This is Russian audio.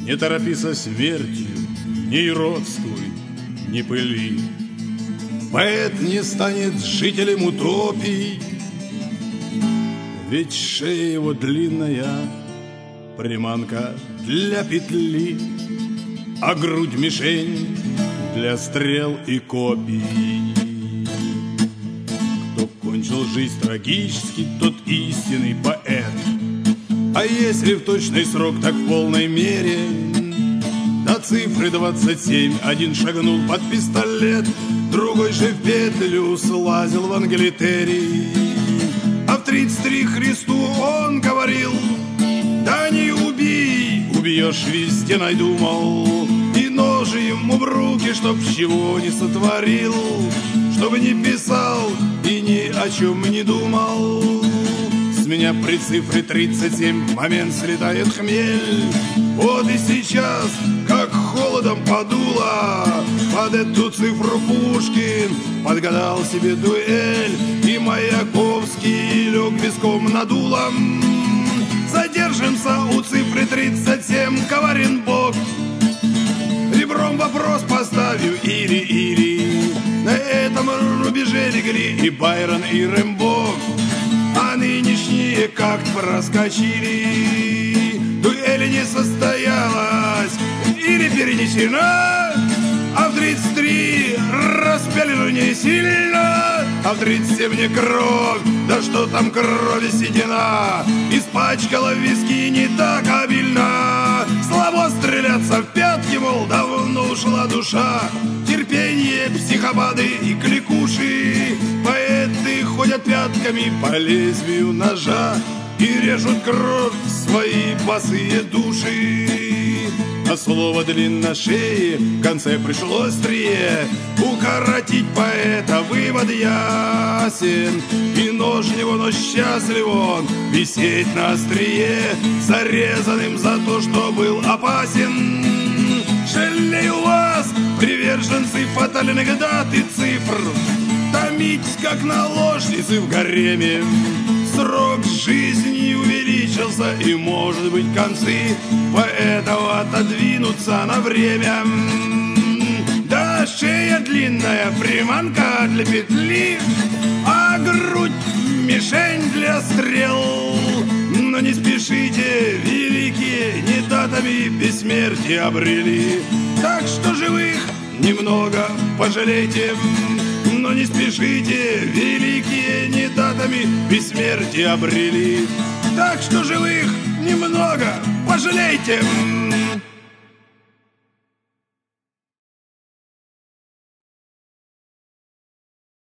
Не торопи со смертью, не иродствуй, не пыли. Поэт не станет жителем утопий, ведь шея его длинная, приманка для петли, а грудь мишень для стрел и копий. Кто кончил жизнь трагически, тот истинный поэт. А если в точный срок, так в полной мере. До цифры 27 один шагнул под пистолет, другой же в петлю слазил в Англитерии. А в 33 Христу он говорил: да не убей, убьешь везде найду, мол. И ножи ему в руки, чтоб чего не сотворил, чтобы не писал и ни о чем не думал. С меня при цифре 37 в момент слетает хмель. Вот и сейчас, как холодом подуло, под эту цифру Пушкин подгадал себе дуэль. И Маяковский лег виском над дулом. Задержимся у цифры 37, коварен Бог. Ребром вопрос поставлю: или на этом рубеже легли и Байрон, и Рэмбо, а нынешние как-то проскочили. Дуэль не состоялась или перенесена, а в 33 распяли не сильно, а в 37 не кровь, да что там крови седина, испачкала виски не так обильно. Слабо стреляться в пятки, мол, давно ушла душа. Терпение, психопаты и кликуши, поэты ходят пятками по лезвию ножа и режут кровь свои босые души. А слово длинношее в конце пришло острее. Укоротить поэта вывод ясен, и нож него, но счастлив он висеть на острие, зарезанным за то, что был опасен. Жалею вас, приверженцы фатальных дат и цифр, томить, как наложницы в гареме. Срок жизни увеличился, и, может быть, концы поэтов отодвинутся на время. Да, шея длинная, приманка для петли, а грудь мишень для стрел. Но не спешите, великие не датами бессмертия обрели, так что живых немного пожалейте. Но не спешите, великие не датами бессмертия обрели, так что живых немного пожалейте.